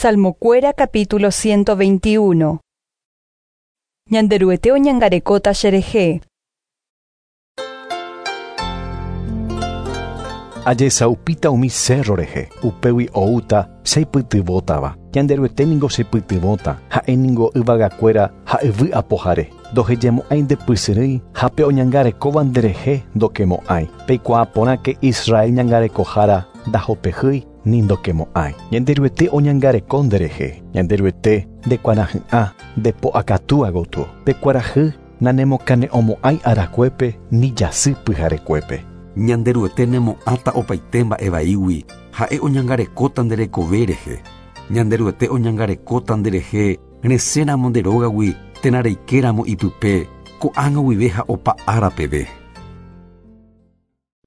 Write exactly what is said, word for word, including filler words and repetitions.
Salmocuera capítulo ciento veintiuno. Ñanderuete oñangarekóta cherehe. Ajesaupíta umi cerro rehe, upewi outa seipytyvótava. Ñanderuete ningo seipytyvóta, ha'e ningo yvagakuéra ha yvy apohare. Ndohejemo'ãi nde pysyrýi ha pe oñangarekóva nderehe ndokemo'ãi. Peikuaa porãke Israel ñangarekohára ndahopehýi ni ndokemo'ãi. Ñanderuete oñangareko nderehe. Ñanderuete ndekuarahy'ã ndepo'akatu agotu. Pekuarahy nanemokane'õmo'ãi arakuépe ni jasy pyharekuépe. Ñanderuete nemo'ãta opaite mba'evaígui ha'e oñangarekóta nderekove rehe. Ñanderuete oñangarekóta nderehe resẽramo nderógagui térã reikéramo ipype ko'ág̃a guive ha opa ára peve.